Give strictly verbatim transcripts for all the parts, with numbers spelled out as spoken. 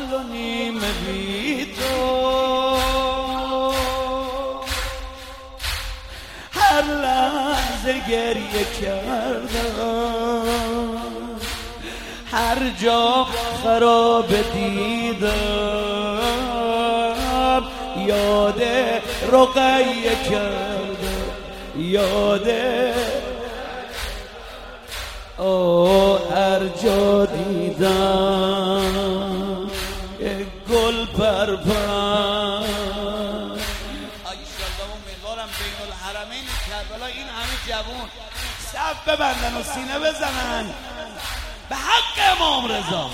سال و نیم بی تو، هر لحظه گریه کردم، هر جا خراب دیدم، یاد رقیه کردم، یاد او هر جا دیدم گل پرپر. ایشالله امیدوارم بین الحرمین کربلا این همه جوون صف ببندن و سینه بزنن به حق امام رضا.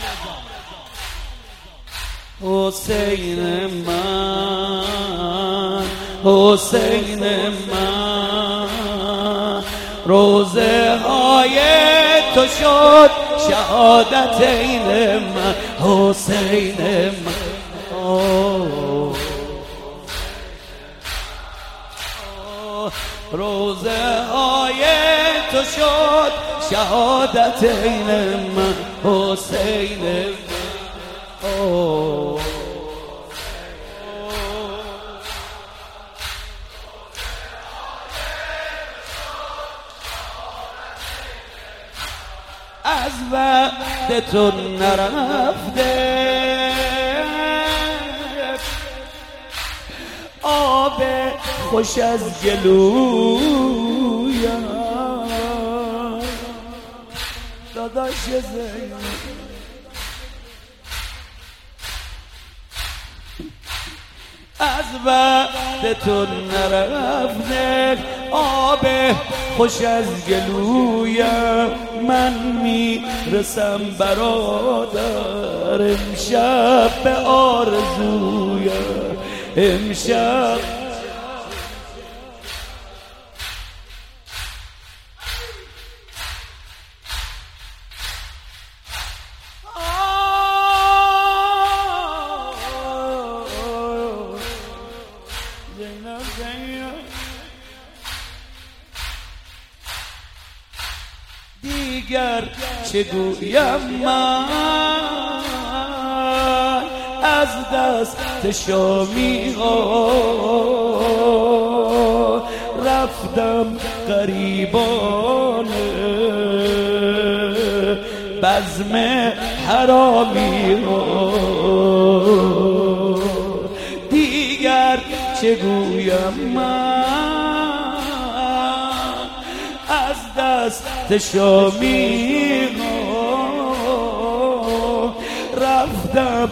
حسین من، حسین من، روزه های تو شد شهادت این من. حسین من، روزه های تو شد شهادت این من. حسین من، از وقت تو نرفته آب خوش از گلویم، داداش زین از وقت تو نرفته آب خوش از گلویم، من میرسم برادر امشب به آرزویم. امشب دیگر چه گویم من از دست شامی ها، رفتم غریبانه بزم حرامی ها. دیگر چه گویم من از دست شامی ها، رفتم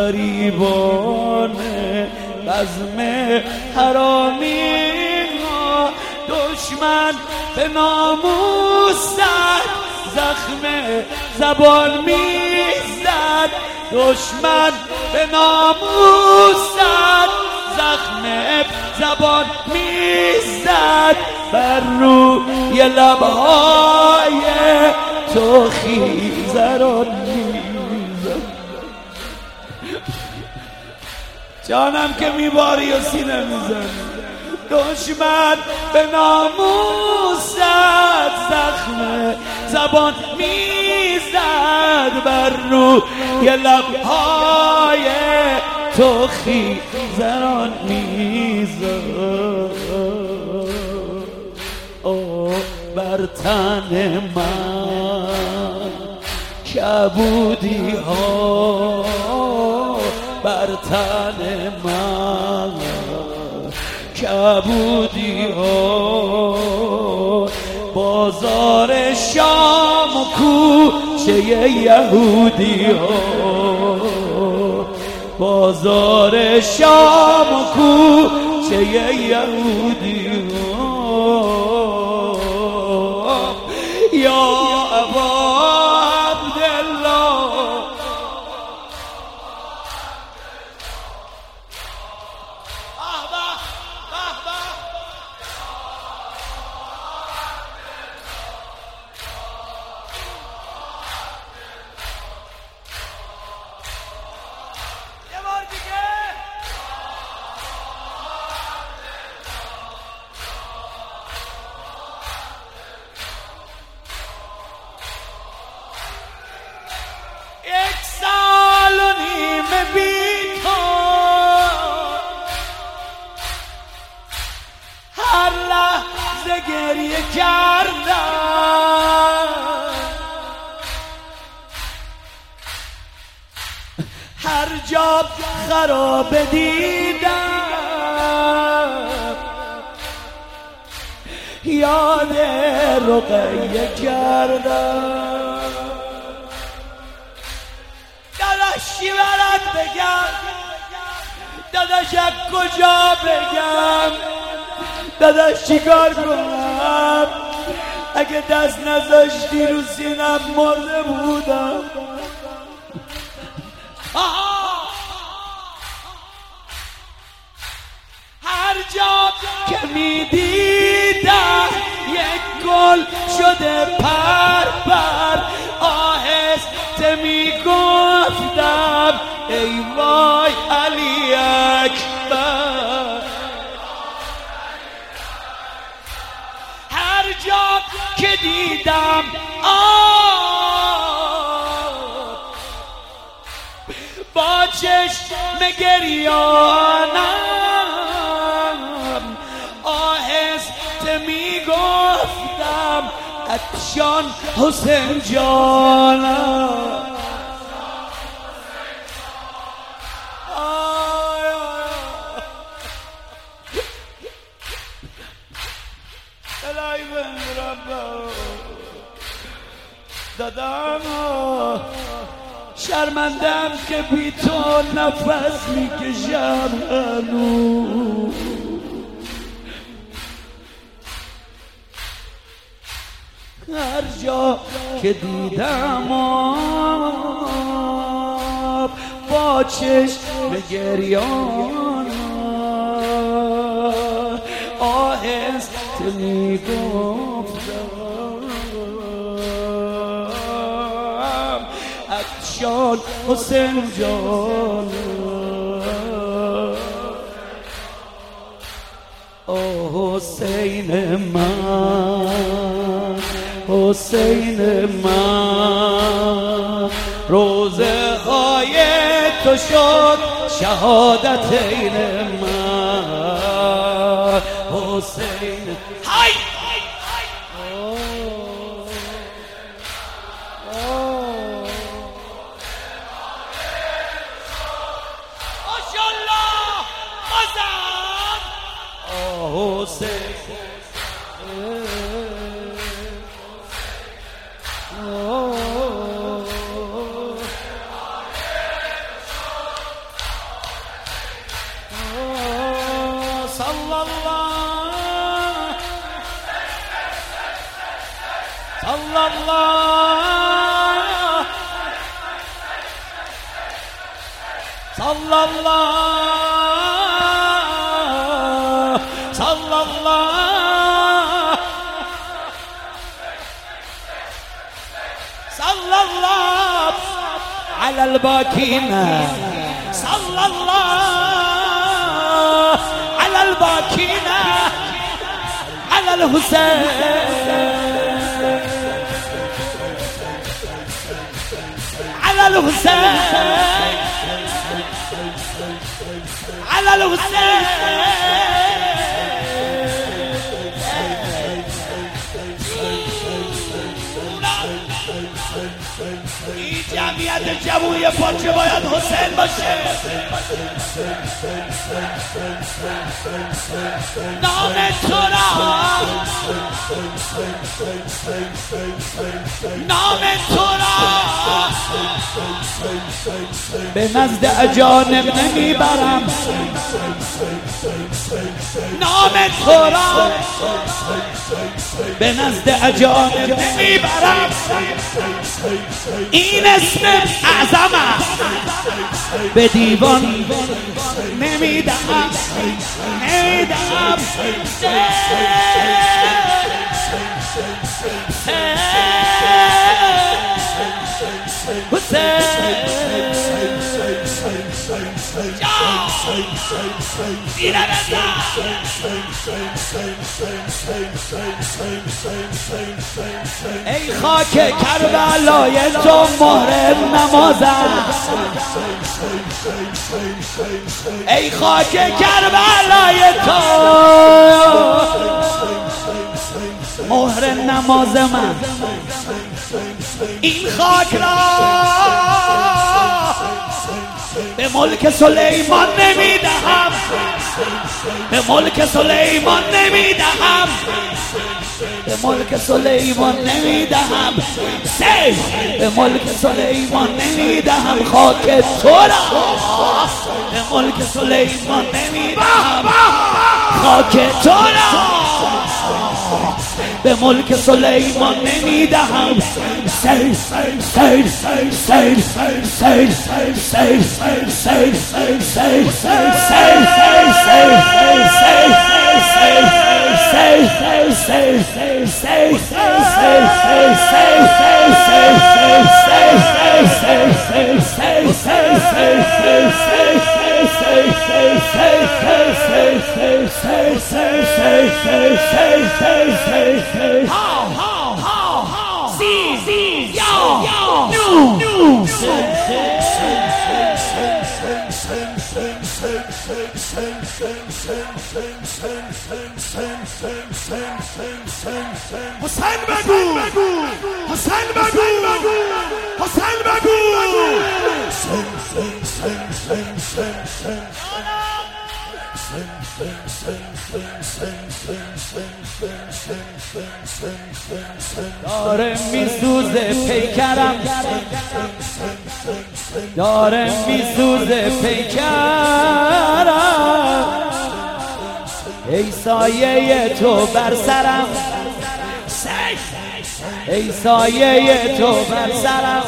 غریبانه بزم حرامی ها. دشمن به ناموس زد زخم زبان میزد، دشمن به ناموس زد زخم زبان میزد، بر روی لبهای تو خیزران میزد. جانم که میباری و سینه میزنی. دشمن به ناموس زد زخم زبان میزد، بر روی لبهای تو خیزران میزد. او بر تن من کبودی ها، بر تن من کبودی ها، بازار شام و کوچه یهودی ها، بازار شام و کوچه یهودی ها. یا ابا عبدالله کردم، هر جا خراب دیدم یاد رقیه کردم. داداشی برات بگم، داداش از کجا بگم، داداش چیکار کنم، اگه دست نذاشتی رو سینم مرده بودم. هر جا که میدیدم یک گل شده پر پر، آهسته میگفتم ای وای علی اکبر. هر جا که دیدم آب با چشم گریانم، آهسته میگفتم افشان حسین جانم. دادم شرمندم که بی تو نفس میکشم هنوز. هر جا که دیدم آب با چشم گریانم، آهسته میگفتم افشان حسین جان. او حسین من، حسین من، روزه های تو شد شهادتین من. حسین های حسین صلی الله صلی الله صلی الله صلی الله صلی الله علی الباکین، صلی الله علی الباکین علی الحسین، علی الحسین علی الحسین. این جمعیت جووی پاچه باید حسین باشه. نام تو را، نام تو را به نزد اجانب نمیبرم، نام تو را به نزد اجانب نمیبرم. این اسم اعظم به دیوان نمیدهم، نمیدهم. ای خاک کربلای تو مهر نمازم، ای خاک کربلای تو مهر نماز من این خاک را به ملک سلیمان نمیدهم، به ملک سلیمان نمیدهم، به ملک سلیمان نمیدهم، سه به ملک سلیمان نمیدهم، خاک تو را به ملک سلیمان نمیدهم، خاک تو را به ملک سلیمان نمیدهم. سید سید سید سید سید سید سید How, how, how, how? See, see, yo, yo, new, new. Hussein Bagu, Hussein Bagu, Hussein Bagu. داره میسوزه پیکرم، داره میسوزه پیکرم، ای سایه تو بر سرم، ای سایه تو بر سرم،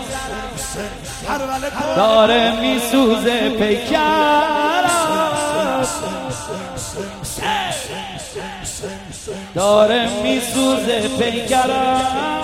داره میسوزه پیکرم، داره میسوزه پیکرم،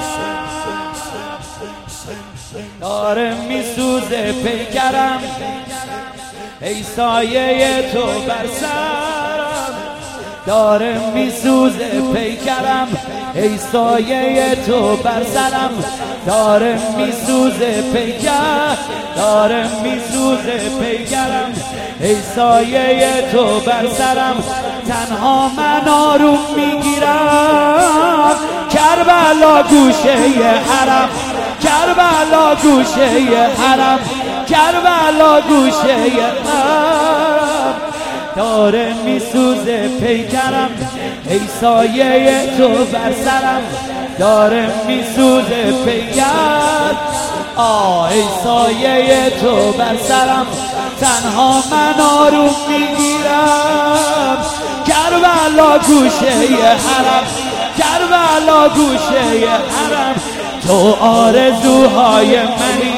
داره میسوزه پیکرم، ای سایه تو بر سرم، داره میسوزه پیکرم، ای سایه تو بر سرم، داره میسوزه پیکرم، داره میسوزه پیکرم، ای سایه تو بر سرم، تنها من آروم میگیرم، کربلا گوشه حرم، کربلا گوشه حرم، کربلا گوشه حرم، داره میسوزه پیکرم، ای سایه تو بر سرم، داره میسوزه پیکرم، آه ای سایه تو بر سرم، تنها من آروم میگیرم، کربلا گوشه حرم، کربلا گوشه حرم، تو آرزوهای منی،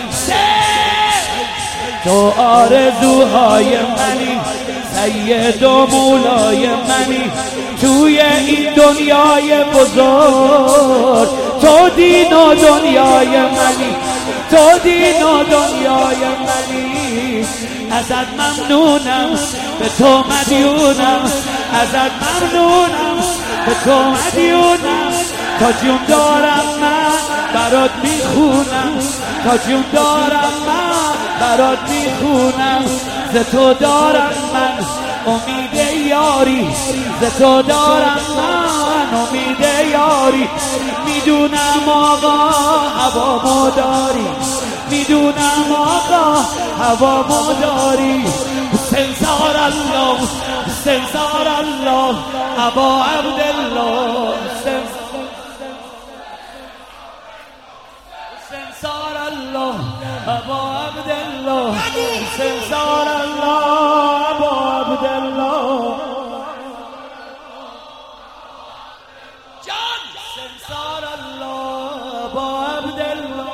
تو آرزوهای منی، سید و مولای منی، توی این دنیای بزرگ، تو دین و دنیای منی، تو دین و دنیای منی، ازت ممنونم، به تو مدیونم، ازت ممنونم، به تو مدیونم، تا جون دارم من برات میخونم، تا جون دارم من برات میخونم، ز تو دارم من امید یاری، ز تو دارم من امید یاری، میدونم آقا هوامو داری، میدونم آقا هوامو داری، حسین زار الله، حسین زار الله، ابا عبدالله، حسین زار الله، ابا عبدالله، حسین زار الله، ابا عبدالله، جان حسین زار الله، ابا عبدالله،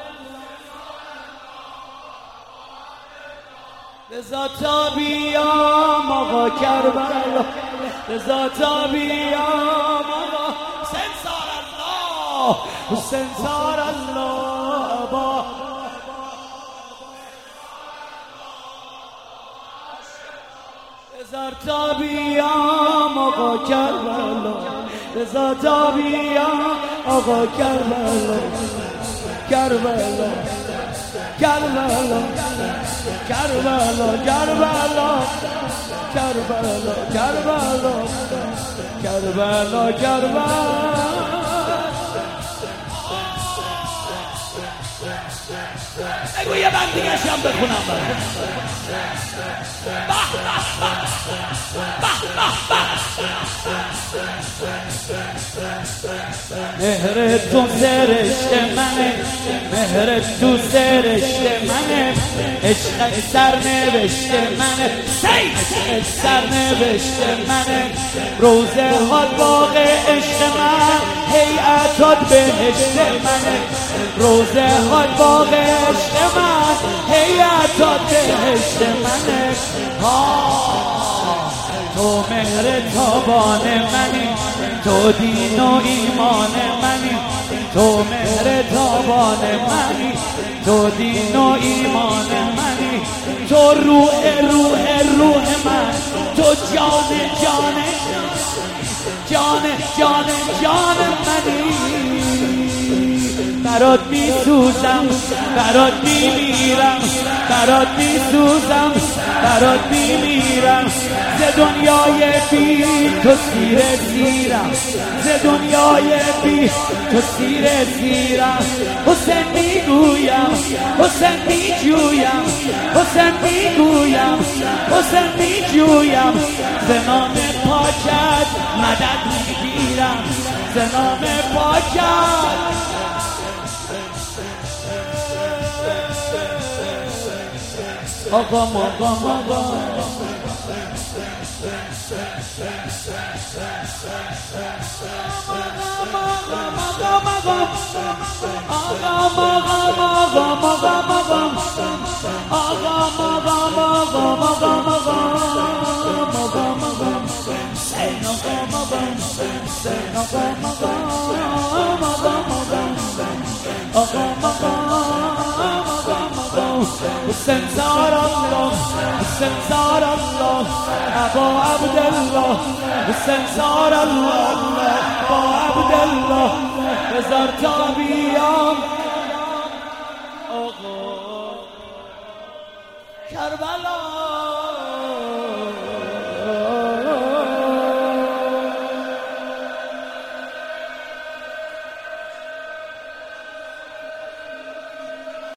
رضا تا بیام آقا کربلا، رضا تا بیام آقا حسین زار الله، حسین زار الله، ابا رضا تا بیام آقا کربلا، رضا تا بیام آقا کربلا، کربلا کربلا کربلا کربلا کربلا کربلا کربلا کربلا بگو یه بند دیگه شم بخونم برای مهر تو سرشت منه، مهر تو سرشت منه، عشق سرنوشت منه، عشق سرنوشت منه، روزه ها باغ عشق من، هیئتات بهشت منه، روزه ها باغ عشق من، هیئتات بهشت منه. تو مهر تابان منی، تو دین و ایمان منی، تو مهر تابان منی، تو دین و ایمان منی، تو روح روح روح من، تو جان جان جان جان جان منی. برات می سوزم، برات می میرم، برات می سوزم، برات می میرم، ز دنیای بی تو سیر سیرم، ز دنیای بی تو سیر سیرم. حسین می گویم، حسین می جویم، حسین می گویم، حسین می جویم، ز نام پاکت مدد می گیرم، ز نام پاکت. آقا آقا آقا حسین زار الله، حسین زار الله، ابا عبدالله، حسین زار الله، ابا عبدالله، بذار تا بیام آقا کربلا.